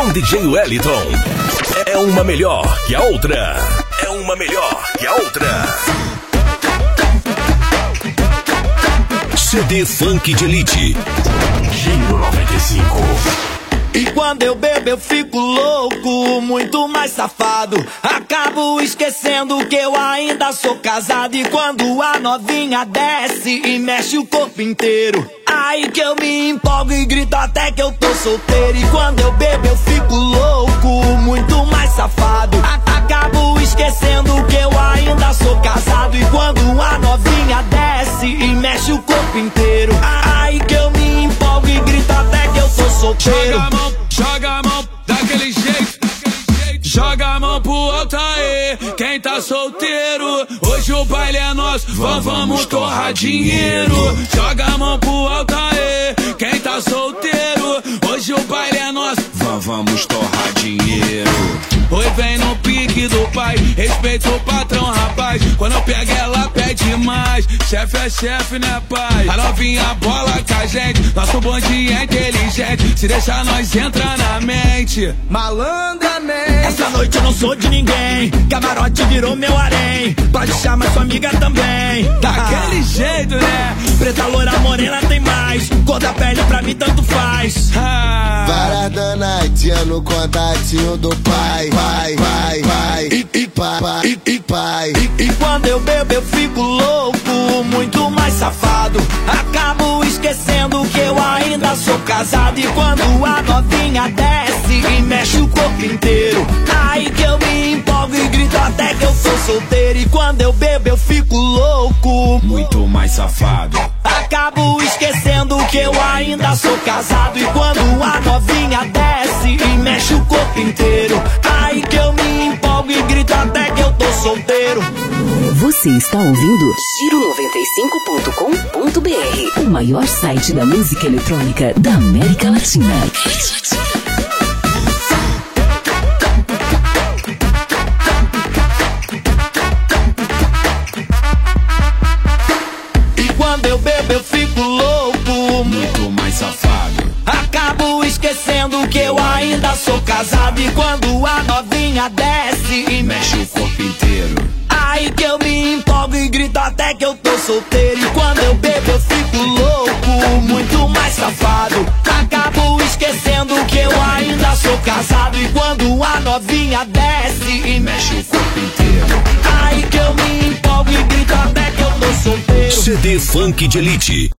com DJ Wellington. É uma melhor que a outra. É uma melhor que a outra. CD Funk de Elite. Giro 95. E quando eu bebo eu fico louco, muito mais safado. Acabo esquecendo que eu ainda sou casado. E quando a novinha desce e mexe o corpo inteiro, aí que eu me empolgo e grito até que eu tô solteiro. E quando eu bebo eu fico louco, muito mais safado. Acabo esquecendo que eu ainda sou casado. E quando a novinha desce e mexe o corpo inteiro, aí que eu me empolgo e grito até que eu tô solteiro. Joga a mão daquele jeito. Joga a mão pro alto aí, quem tá solteiro. Hoje o baile é nosso, vamos torrar dinheiro. Joga a mão pro alto aí, quem tá solteiro. Hoje o baile é nosso, vamos torrar dinheiro. Oi, vem no pique do pai, respeita o patrão, rapaz. Quando eu pego ela pede mais, chefe é chefe, né, pai? A novinha bola com a gente, nosso bonde é inteligente. Se deixar nós entra na mente, malandramente. Essa noite eu não sou de ninguém, camarote virou meu harém. Pode chamar sua amiga também. Daquele jeito, né? Preta, loira, morena tem mais, cor da pele pra mim tanto faz. Várias danadinha no contatinho do pai. Pai. E quando eu bebo eu fico louco, muito mais safado. Acabo esquecendo que eu ainda sou casado. E quando a novinha desce e mexe o corpo inteiro, aí que eu me empolgo e grito até que eu tô solteiro. E quando eu bebo eu fico louco, muito mais safado. Acabo esquecendo que eu ainda sou casado. E quando a novinha desce e mexe o corpo inteiro, aí que eu me empolgo e grito até que eu tô solteiro. Você está ouvindo Giro95.com.br, o maior site da música eletrônica da América Latina. E quando eu bebo eu fico louco, muito mais safado. Acabo esquecendo que eu ainda sou casado. E quando a novinha desce e Mexe o corpo inteiro, aí que eu me empolgo e grito até que eu tô solteiro. E quando eu bebo eu fico louco, muito mais safado. Acabo esquecendo que eu ainda sou casado. E quando a novinha desce e mexe o corpo inteiro, aí que eu me empolgo e grito até que eu tô solteiro. CD Funk de Elite.